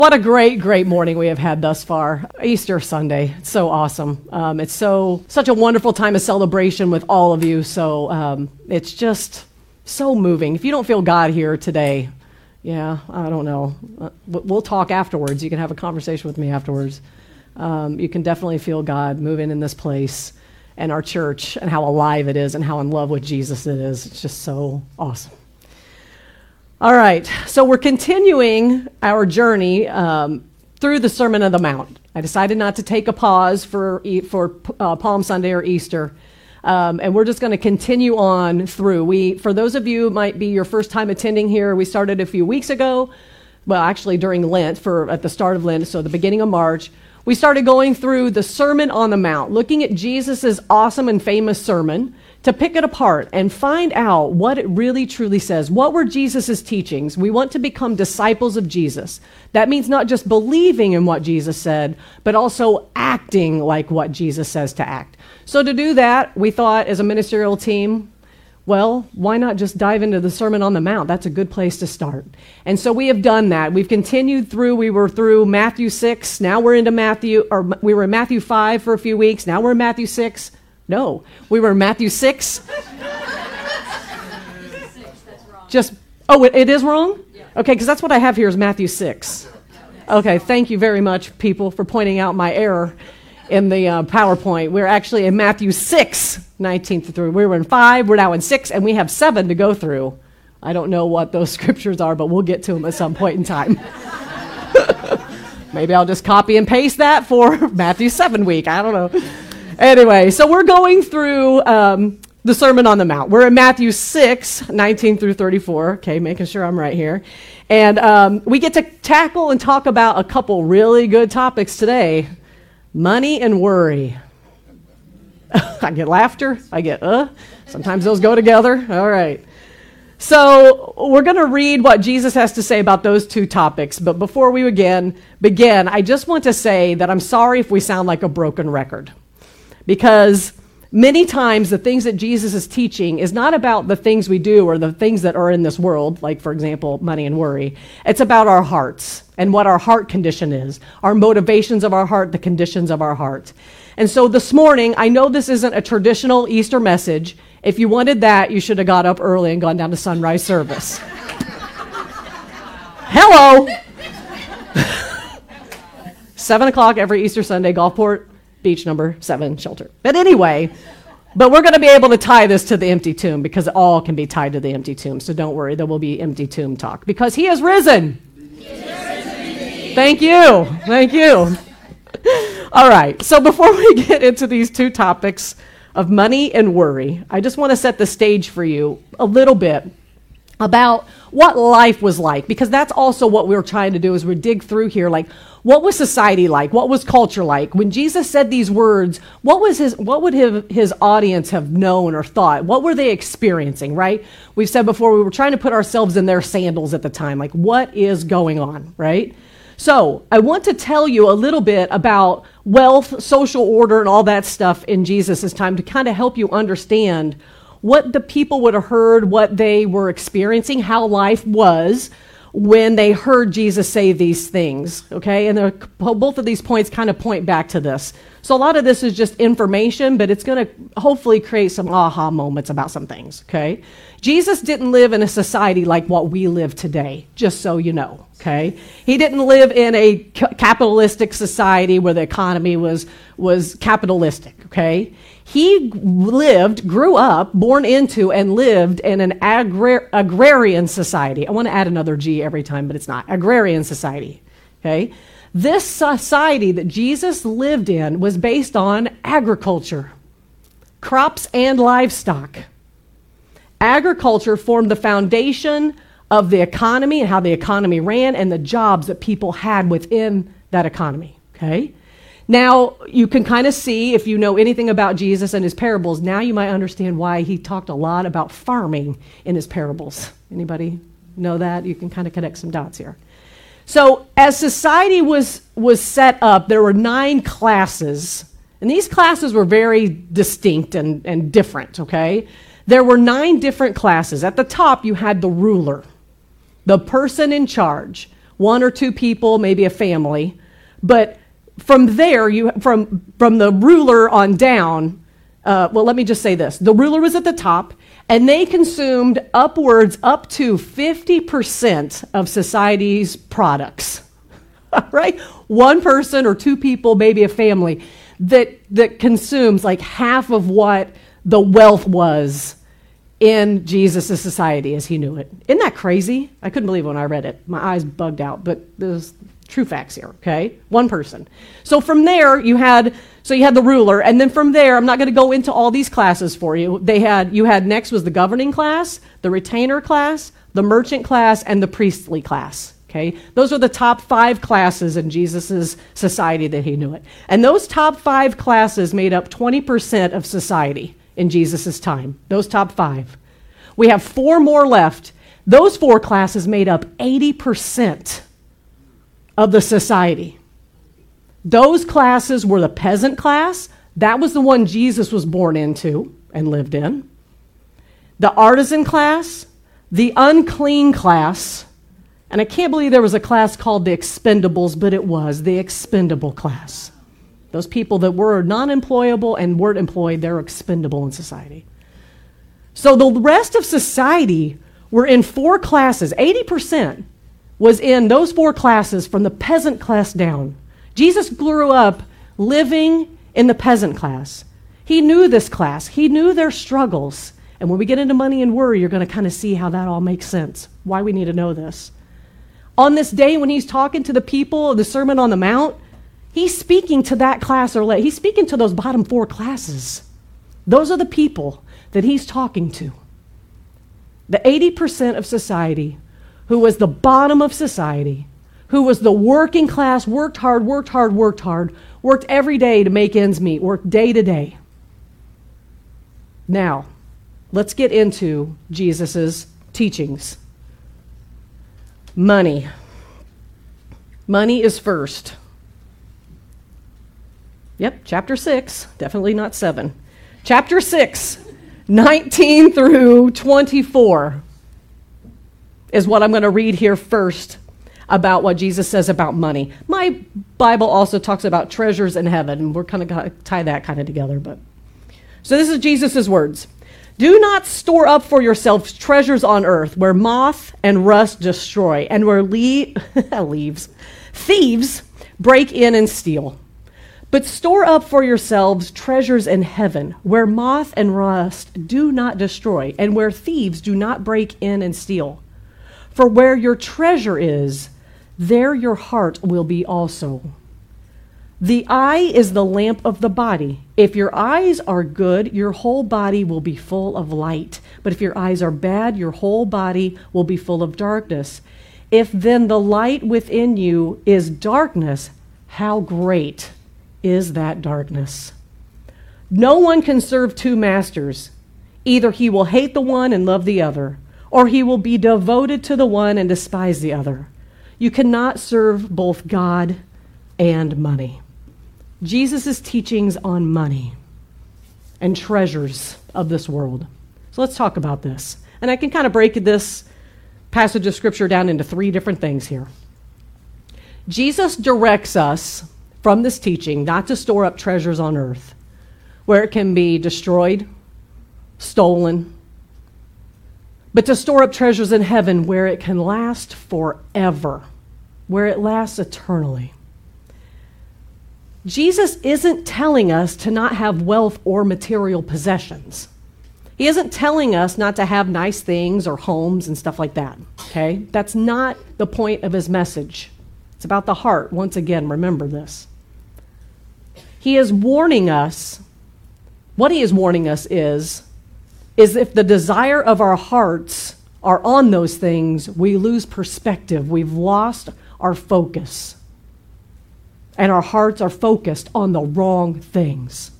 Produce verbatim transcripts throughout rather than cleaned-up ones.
What a great, great morning we have had thus far. Easter Sunday. It's so awesome. Um, it's so such a wonderful time of celebration with all of you. So um, it's just so moving. If you don't feel God here today, yeah, I don't know. Uh, we'll talk afterwards. You can have a conversation with me afterwards. Um, you can definitely feel God moving in this place and our church and how alive it is and how in love with Jesus it is. It's just so awesome. All right, so we're continuing our journey um, through the Sermon on the Mount. I decided not to take a pause for for uh, Palm Sunday or Easter, um, and we're just going to continue on through. We, for those of you who might be your first time attending here, we started a few weeks ago. Well, actually during Lent, for at the start of Lent, so the beginning of March, we started going through the Sermon on the Mount, looking at Jesus's awesome and famous sermon, to pick it apart and find out what it really truly says. What were Jesus's teachings? We want to become disciples of Jesus. That means not just believing in what Jesus said, but also acting like what Jesus says to act. So to do that, we thought as a ministerial team, well, why not just dive into the Sermon on the Mount? That's a good place to start. And so we have done that. We've continued through. We were through Matthew six. Now we're into Matthew, or we were in Matthew five for a few weeks. Now we're in Matthew six. No, we were in Matthew six. Just, oh, it, it is wrong? Okay, because that's what I have here is Matthew six. Okay, thank you very much, people, for pointing out my error in the uh, PowerPoint. We're actually in Matthew six, nineteen through. We were in five, we're now in six, and we have seven to go through. I don't know what those scriptures are, but we'll get to them at some point in time. Maybe I'll just copy and paste that for Matthew seven week. I don't know. Anyway, so we're going through um, the Sermon on the Mount. We're in Matthew six, nineteen through thirty-four. Okay, making sure I'm right here. And um, we get to tackle and talk about a couple really good topics today. Money and worry. I get laughter. I get, uh. Sometimes those go together. All right. So we're going to read what Jesus has to say about those two topics. But before we begin, begin, I just want to say that I'm sorry if we sound like a broken record. Because many times the things that Jesus is teaching is not about the things we do or the things that are in this world, like, for example, money and worry. It's about our hearts and what our heart condition is, our motivations of our heart, the conditions of our heart. And so this morning, I know this isn't a traditional Easter message. If you wanted that, you should have got up early and gone down to sunrise service. Hello! Seven o'clock every Easter Sunday, Gulfport Beach number seven shelter. But anyway, but we're going to be able to tie this to the empty tomb because it all can be tied to the empty tomb. So don't worry, there will be empty tomb talk because he has risen. He has risen. Thank you. Thank you. All right. So before we get into these two topics of money and worry, I just want to set the stage for you a little bit about what life was like, because that's also what we're trying to do as we dig through here. Like, what was society like? What was culture like? When Jesus said these words, what was his, what would his, his audience have known or thought? What were they experiencing, right? We've said before, we were trying to put ourselves in their sandals at the time. Like, what is going on, right? So I want to tell you a little bit about wealth, social order, and all that stuff in Jesus' time to kind of help you understand what the people would have heard, what they were experiencing, how life was when they heard Jesus say these things, okay? And both of these points kind of point back to this. So a lot of this is just information, but it's going to hopefully create some aha moments about some things, okay? Jesus didn't live in a society like what we live today, just so you know, okay? He didn't live in a capitalistic society where the economy was, was capitalistic, okay? He lived, grew up, born into, and lived in an agrar- agrarian society. I want to add another G every time, but it's not. Agrarian society, okay? This society that Jesus lived in was based on agriculture, crops and livestock. Agriculture formed the foundation of the economy and how the economy ran and the jobs that people had within that economy, okay? Now, you can kind of see, if you know anything about Jesus and his parables, now you might understand why he talked a lot about farming in his parables. Anybody know that? You can kind of connect some dots here. So as society was, was set up, there were nine classes, and these classes were very distinct and, and different, okay? There were nine different classes. At the top, you had the ruler, the person in charge. one or two people, maybe a family. But from there, you from from the ruler on down, uh, well, let me just say this. The ruler was at the top, and they consumed upwards up to fifty percent of society's products, right? One person or two people, maybe a family, that that consumes like half of what the wealth was in Jesus' society as he knew it. Isn't that crazy? I couldn't believe it when I read it. My eyes bugged out, but there's true facts here, okay? One person. So from there, you had, so you had the ruler, and then from there, I'm not going to go into all these classes for you. They had, you had next was the governing class, the retainer class, the merchant class, and the priestly class, okay? Those are the top five classes in Jesus' society that he knew it. And those top five classes made up twenty percent of society in Jesus' time, those top five. We have four more left. Those four classes made up eighty percent of the society. Those classes were the peasant class. That was the one Jesus was born into and lived in. The artisan class, the unclean class, and I can't believe there was a class called the expendables, but it was the expendable class. Those people that were non-employable and weren't employed, they're expendable in society. So the rest of society were in four classes. eighty percent was in those four classes from the peasant class down. Jesus grew up living in the peasant class. He knew this class. He knew their struggles. And when we get into money and worry, you're going to kind of see how that all makes sense, why we need to know this. On this day when he's talking to the people of the Sermon on the Mount, he's speaking to that class, or he's speaking to those bottom four classes. Those are the people that he's talking to. The eighty percent of society who was the bottom of society, who was the working class, worked hard, worked hard, worked hard, worked every day to make ends meet, worked day to day. Now, let's get into Jesus' teachings. Money. Money is first. Yep, chapter six, definitely not seven. Chapter six, nineteen through twenty-four is what I'm going to read here first about what Jesus says about money. My Bible also talks about treasures in heaven, and we're kind of going to tie that kind of together. But so this is Jesus' words. Do not store up for yourselves treasures on earth where moth and rust destroy and where le- leaves, thieves break in and steal. But store up for yourselves treasures in heaven, where moth and rust do not destroy, and where thieves do not break in and steal. For where your treasure is, there your heart will be also. The eye is the lamp of the body. If your eyes are good, your whole body will be full of light. But if your eyes are bad, your whole body will be full of darkness. If then the light within you is darkness, how great is that darkness? No one can serve two masters. Either he will hate the one and love the other, or he will be devoted to the one and despise the other. You cannot serve both God and money. Jesus' teachings on money and treasures of this world. So let's talk about this. And I can kind of break this passage of Scripture down into three different things here. Jesus directs us from this teaching not to store up treasures on earth where it can be destroyed, stolen, but to store up treasures in heaven where it can last forever, where it lasts eternally. Jesus isn't telling us to not have wealth or material possessions. He isn't telling us not to have nice things or homes and stuff like that, okay? That's not the point of his message. It's about the heart. Once again, remember this. He is warning us, what he is warning us is, is if the desire of our hearts are on those things, we lose perspective. We've lost our focus. And our hearts are focused on the wrong things.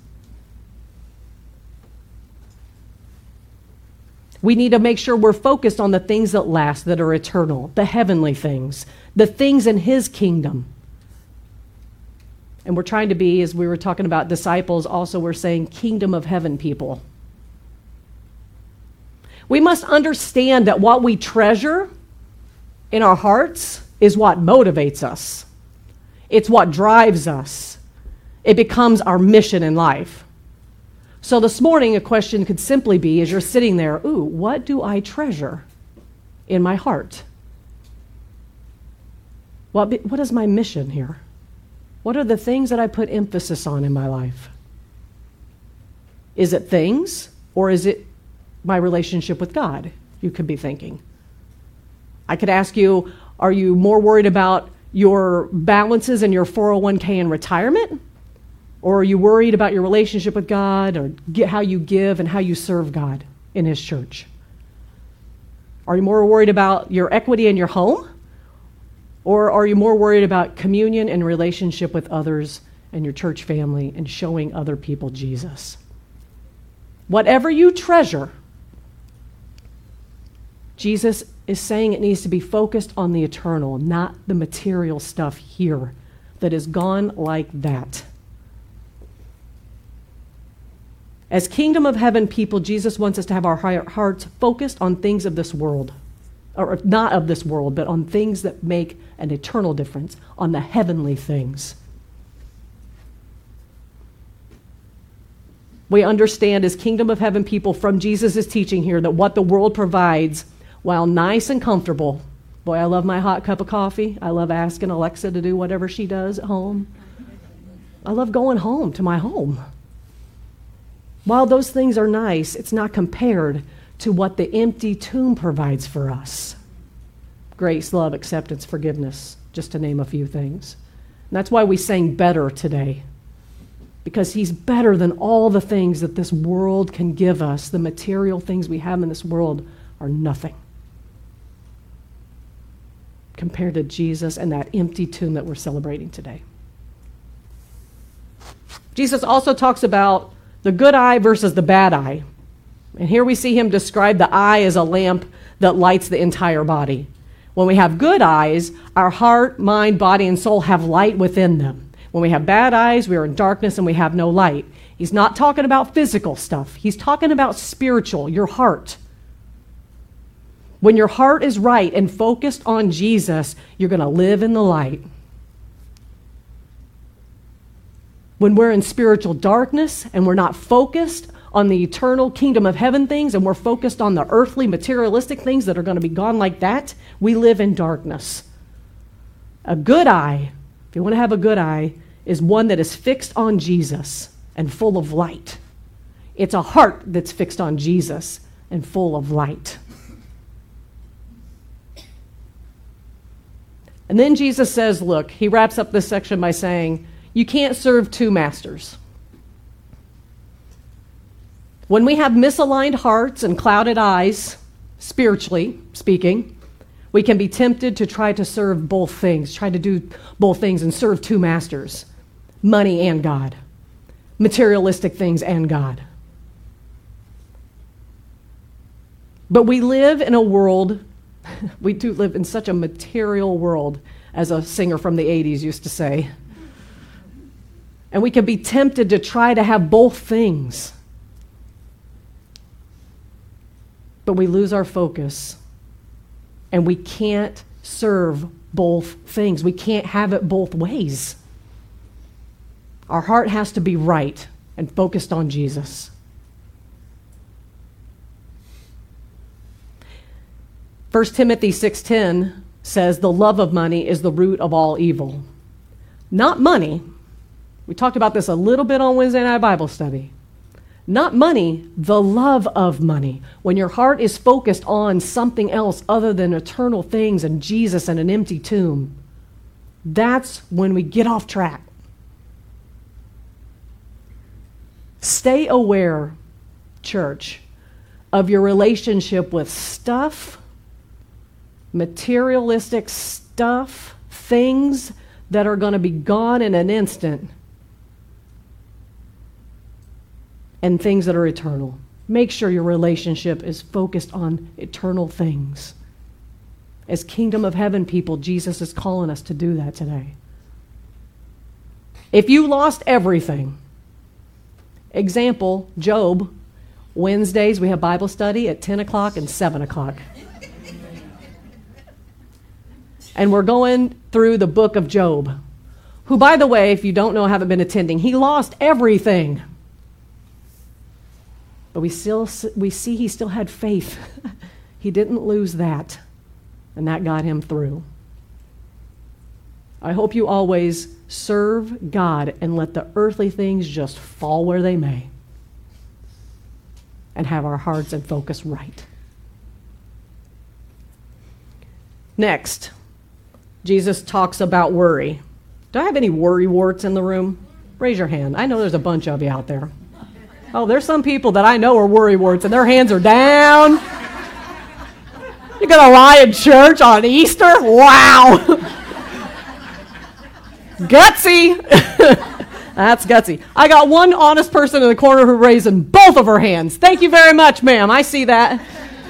We need to make sure we're focused on the things that last, that are eternal, the heavenly things, the things in his kingdom. And we're trying to be, as we were talking about disciples, also we're saying kingdom of heaven people. We must understand that what we treasure in our hearts is what motivates us. It's what drives us. It becomes our mission in life. So this morning, a question could simply be, as you're sitting there, ooh, what do I treasure in my heart? What, what is my mission here? What are the things that I put emphasis on in my life? Is it things, or is it my relationship with God? You could be thinking. I could ask you, are you more worried about your balances in your four oh one k in retirement? Or are you worried about your relationship with God, or get how you give and how you serve God in His church? Are you more worried about your equity in your home? Or are you more worried about communion and relationship with others and your church family and showing other people Jesus? Whatever you treasure, Jesus is saying it needs to be focused on the eternal, not the material stuff here that is gone like that. As kingdom of heaven people, Jesus wants us to have our hearts focused on things of this world, or not of this world, but on things that make an eternal difference, on the heavenly things. We understand as kingdom of heaven people from Jesus' teaching here that what the world provides, while nice and comfortable, boy, I love my hot cup of coffee. I love asking Alexa to do whatever she does at home. I love going home to my home. While those things are nice, it's not compared to what the empty tomb provides for us. Grace, love, acceptance, forgiveness, just to name a few things. And that's why we sang better today, because He's better than all the things that this world can give us. The material things we have in this world are nothing compared to Jesus and that empty tomb that we're celebrating today. Jesus also talks about the good eye versus the bad eye. And here we see Him describe the eye as a lamp that lights the entire body. When we have good eyes, our heart, mind, body, and soul have light within them. When we have bad eyes, we are in darkness and we have no light. He's not talking about physical stuff. He's talking about spiritual, your heart. When your heart is right and focused on Jesus, you're going to live in the light. When we're in spiritual darkness and we're not focused on the eternal kingdom of heaven things and we're focused on the earthly materialistic things that are going to be gone like that, we live in darkness. A good eye, if you want to have a good eye, is one that is fixed on Jesus and full of light. It's a heart that's fixed on Jesus and full of light. And then Jesus says, look, He wraps up this section by saying, you can't serve two masters. When we have misaligned hearts and clouded eyes, spiritually speaking, we can be tempted to try to serve both things, try to do both things and serve two masters, money and God, materialistic things and God. But we live in a world, we do live in such a material world, as a singer from the eighties used to say. And we can be tempted to try to have both things. But we lose our focus. And we can't serve both things. We can't have it both ways. Our heart has to be right and focused on Jesus. First Timothy six ten says, the love of money is the root of all evil. Not money. We talked about this a little bit on Wednesday night Bible study. Not money, the love of money. When your heart is focused on something else other than eternal things and Jesus and an empty tomb, that's when we get off track. Stay aware, church, of your relationship with stuff, materialistic stuff, things that are going to be gone in an instant, and things that are eternal. Make sure your relationship is focused on eternal things. As kingdom of heaven people, Jesus is calling us to do that today. If you lost everything, example, Job, Wednesdays we have Bible study at ten o'clock and seven o'clock. And we're going through the book of Job, who, by the way, if you don't know, haven't been attending, he lost everything. But we still we see he still had faith. He didn't lose that, and that got him through. I hope you always serve God and let the earthly things just fall where they may, and have our hearts and focus right. Next, Jesus talks about worry. Do I have any worry warts in the room? Raise your hand. I know there's a bunch of you out there. Oh, there's some people that I know are worry warts, and their hands are down. You're going to lie in church on Easter? Wow. Gutsy. That's gutsy. I got one honest person in the corner who raising both of her hands. Thank you very much, ma'am. I see that.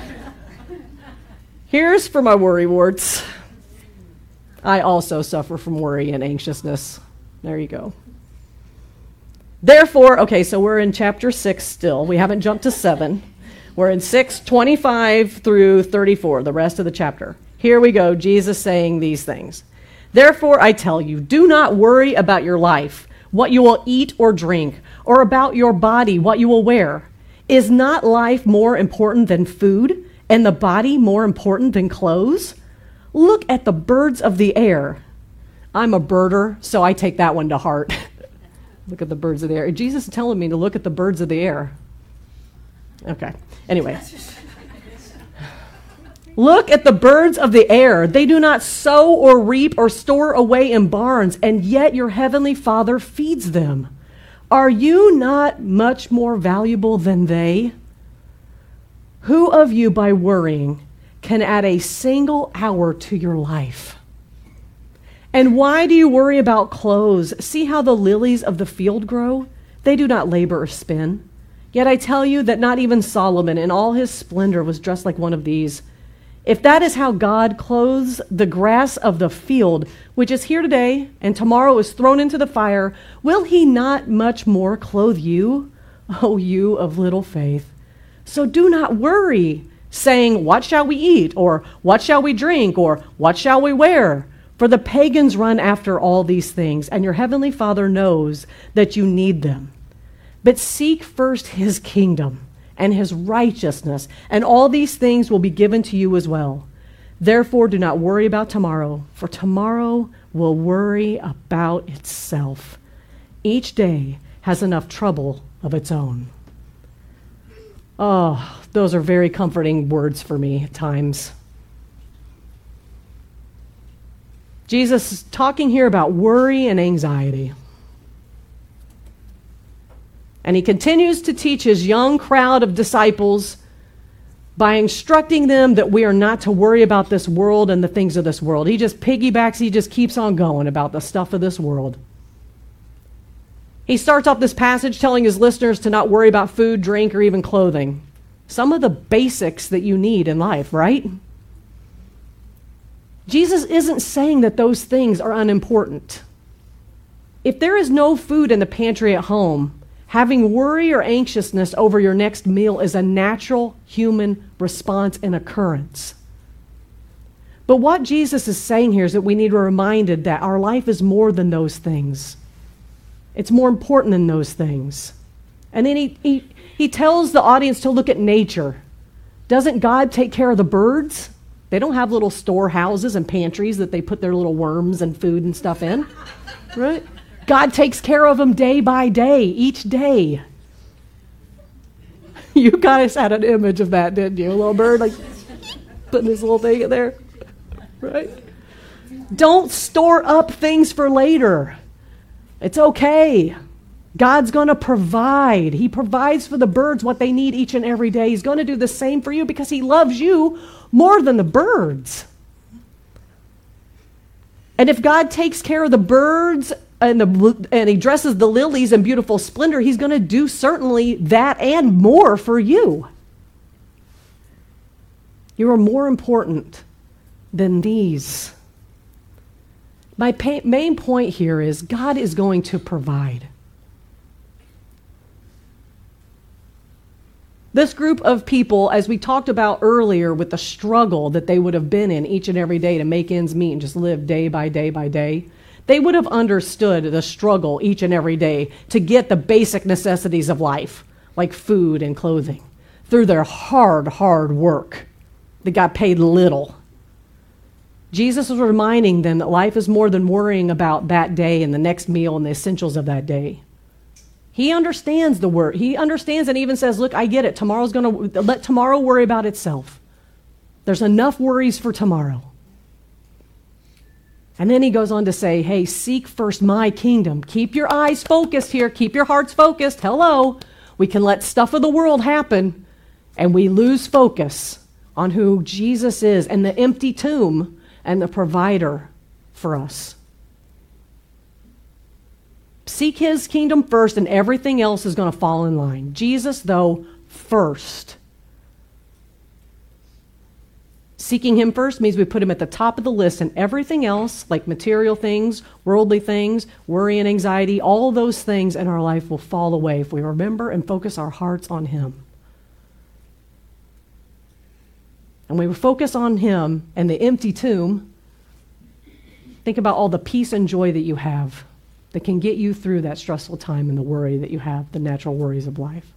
Here's for my worry warts. I also suffer from worry and anxiousness. There you go. Therefore, okay, so we're in chapter six still. We haven't jumped to seven. We're in six, twenty-five through thirty-four, the rest of the chapter. Here we go, Jesus saying these things. Therefore, I tell you, do not worry about your life, what you will eat or drink, or about your body, what you will wear. Is not life more important than food, and the body more important than clothes? Look at the birds of the air. I'm a birder, so I take that one to heart. Look at the birds of the air. Jesus is telling me to look at the birds of the air. Okay. Anyway. Look at the birds of the air. They do not sow or reap or store away in barns, and yet your heavenly Father feeds them. Are you not much more valuable than they? Who of you, by worrying, can add a single hour to your life? And why do you worry about clothes? See how the lilies of the field grow? They do not labor or spin. Yet I tell you that not even Solomon in all his splendor was dressed like one of these. If that is how God clothes the grass of the field, which is here today and tomorrow is thrown into the fire, will he not much more clothe you, O you of little faith? So do not worry, saying, what shall we eat? Or what shall we drink? Or what shall we wear? For the pagans run after all these things, and your heavenly Father knows that you need them. But seek first his kingdom and his righteousness, and all these things will be given to you as well. Therefore, do not worry about tomorrow, for tomorrow will worry about itself. Each day has enough trouble of its own. Oh, those are very comforting words for me at times. Jesus is talking here about worry and anxiety. And he continues to teach his young crowd of disciples by instructing them that we are not to worry about this world and the things of this world. He just piggybacks, he just keeps on going about the stuff of this world. He starts off this passage telling his listeners to not worry about food, drink, or even clothing. Some of the basics that you need in life, right? Jesus isn't saying that those things are unimportant. If there is no food in the pantry at home, having worry or anxiousness over your next meal is a natural human response and occurrence. But what Jesus is saying here is that we need to be reminded that our life is more than those things. It's more important than those things. And then he, he, he tells the audience to look at nature. Doesn't God take care of the birds? They don't have little storehouses and pantries that they put their little worms and food and stuff in, right? God takes care of them day by day, each day. You guys had an image of that, didn't you? A little bird like putting this little thing in there, right? Don't store up things for later. It's okay. God's going to provide. He provides for the birds what they need each and every day. He's going to do the same for you because he loves you more than the birds. And if God takes care of the birds and, the, and he dresses the lilies in beautiful splendor, he's going to do certainly that and more for you. You are more important than these. My pa- main point here is God is going to provide. This group of people, as we talked about earlier with the struggle that they would have been in each and every day to make ends meet and just live day by day by day, they would have understood the struggle each and every day to get the basic necessities of life, like food and clothing, through their hard, hard work. They got paid little. Jesus was reminding them that life is more than worrying about that day and the next meal and the essentials of that day. He understands the word. He understands and even says, look, I get it. Tomorrow's going to let tomorrow worry about itself. There's enough worries for tomorrow. And then he goes on to say, hey, seek first my kingdom. Keep your eyes focused here. Keep your hearts focused. Hello. We can let stuff of the world happen, and we lose focus on who Jesus is and the empty tomb and the provider for us. Seek his kingdom first, and everything else is going to fall in line. Jesus, though, first. Seeking him first means we put him at the top of the list, and everything else, like material things, worldly things, worry and anxiety, all those things in our life will fall away if we remember and focus our hearts on him. And when we focus on him and the empty tomb, think about all the peace and joy that you have that can get you through that stressful time and the worry that you have, the natural worries of life.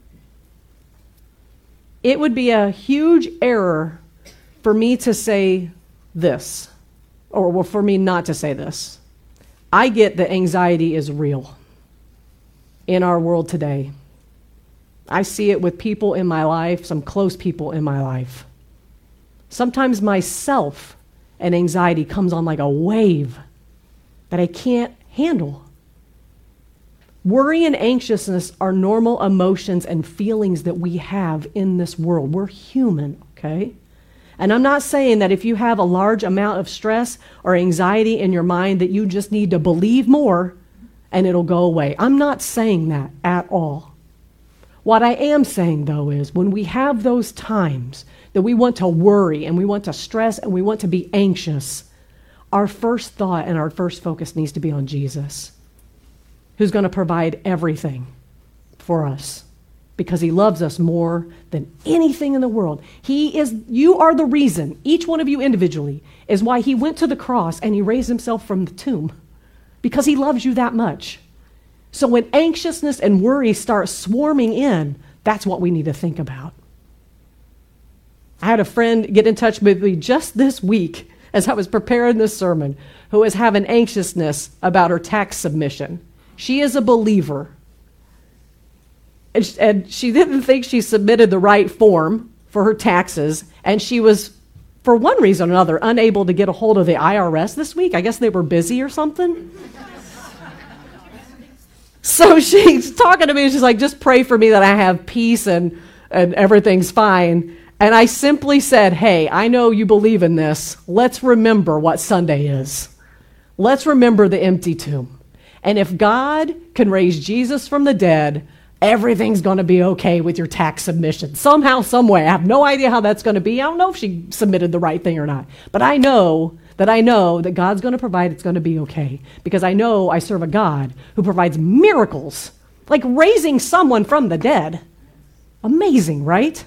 It would be a huge error for me to say this, or for me not to say this. I get that anxiety is real in our world today. I see it with people in my life, some close people in my life. Sometimes myself and anxiety comes on like a wave that I can't handle. Worry and anxiousness are normal emotions and feelings that we have in this world. We're human, okay? And I'm not saying that if you have a large amount of stress or anxiety in your mind that you just need to believe more and it'll go away. I'm not saying that at all. What I am saying, though, is when we have those times that we want to worry and we want to stress and we want to be anxious, our first thought and our first focus needs to be on Jesus, who's going to provide everything for us because he loves us more than anything in the world. He is, you are the reason, each one of you individually, is why he went to the cross and he raised himself from the tomb, because he loves you that much. So when anxiousness and worry start swarming in, that's what we need to think about. I had a friend get in touch with me just this week as I was preparing this sermon, who was having anxiousness about her tax submission. She is a believer. And she didn't think she submitted the right form for her taxes, and she was, for one reason or another, unable to get a hold of the I R S this week. I guess they were busy or something. So she's talking to me, and she's like, just pray for me that I have peace and, and everything's fine. And I simply said, hey, I know you believe in this. Let's remember what Sunday is. Let's remember the empty tomb. And if God can raise Jesus from the dead, everything's going to be okay with your tax submission. Somehow, some way. I have no idea how that's going to be. I don't know if she submitted the right thing or not. But I know that I know that God's going to provide, it's going to be okay. Because I know I serve a God who provides miracles, like raising someone from the dead. Amazing, right?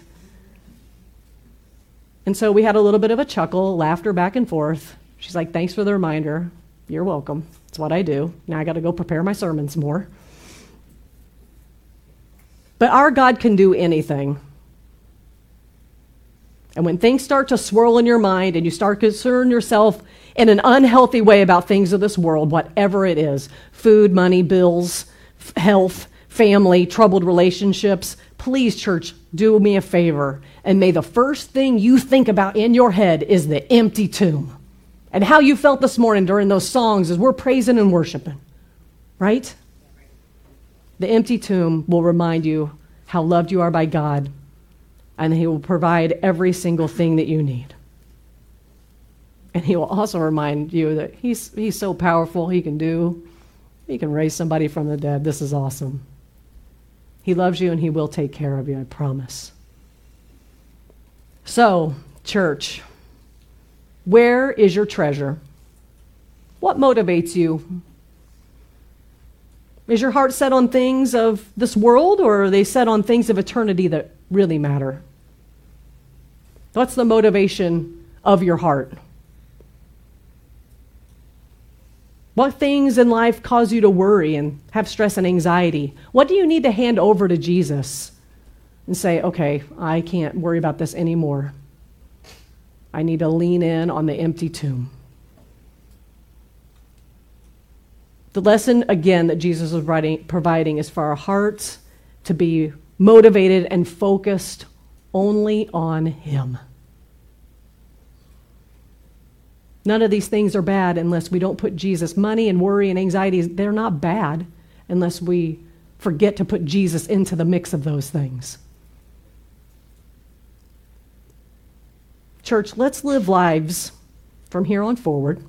And so we had a little bit of a chuckle, laughter back and forth. She's like, thanks for the reminder. You're welcome. It's what I do. Now I got to go prepare my sermons more. But our God can do anything. And when things start to swirl in your mind and you start to concern yourself in an unhealthy way about things of this world, whatever it is, food, money, bills, f- health, family, troubled relationships, please, church, do me a favor. And may the first thing you think about in your head is the empty tomb. And how you felt this morning during those songs as we're praising and worshiping. Right? The empty tomb will remind you how loved you are by God, and he will provide every single thing that you need. And he will also remind you that he's he's so powerful, he can do, he can raise somebody from the dead. This is awesome. He loves you and he will take care of you, I promise. So, church, where is your treasure? What motivates you? Is your heart set on things of this world, or are they set on things of eternity that really matter? What's the motivation of your heart? What things in life cause you to worry and have stress and anxiety? What do you need to hand over to Jesus and say, okay, I can't worry about this anymore. I need to lean in on the empty tomb. The lesson, again, that Jesus was writing, providing is for our hearts to be motivated and focused only on Him. None of these things are bad unless we don't put Jesus. Money and worry and anxiety, they're not bad unless we forget to put Jesus into the mix of those things. Church, let's live lives from here on forward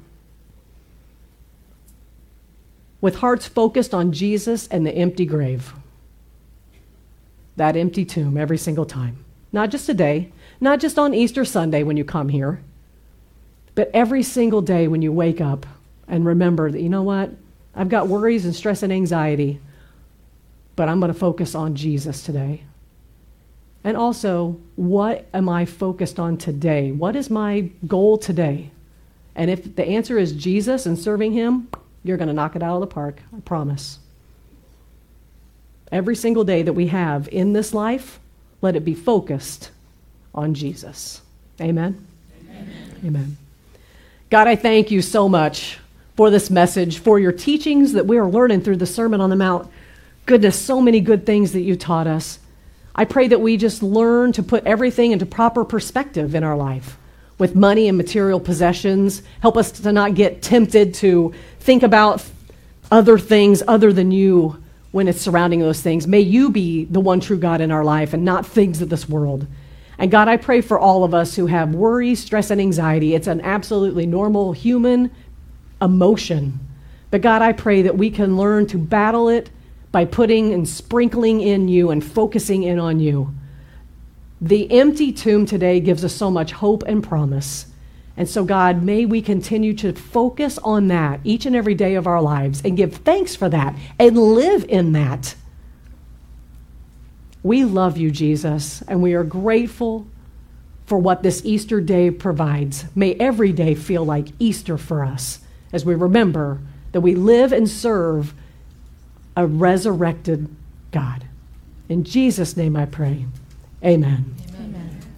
with hearts focused on Jesus and the empty grave. That empty tomb every single time. Not just today, not just on Easter Sunday when you come here, but every single day when you wake up and remember that, you know what? I've got worries and stress and anxiety, but I'm going to focus on Jesus today. And also, what am I focused on today? What is my goal today? And if the answer is Jesus and serving Him, you're going to knock it out of the park, I promise. Every single day that we have in this life, let it be focused on Jesus. Amen? Amen. Amen. God, I thank you so much for this message, for your teachings that we are learning through the Sermon on the Mount. Goodness, so many good things that you taught us. I pray that we just learn to put everything into proper perspective in our life with money and material possessions. Help us to not get tempted to think about other things other than you when it's surrounding those things. May you be the one true God in our life and not things of this world. And God, I pray for all of us who have worry, stress, and anxiety. It's an absolutely normal human emotion. But God, I pray that we can learn to battle it by putting and sprinkling in you and focusing in on you. The empty tomb today gives us so much hope and promise. And so, God, may we continue to focus on that each and every day of our lives and give thanks for that and live in that. We love you, Jesus, and we are grateful for what this Easter day provides. May every day feel like Easter for us as we remember that we live and serve a resurrected God. In Jesus' name I pray. Amen.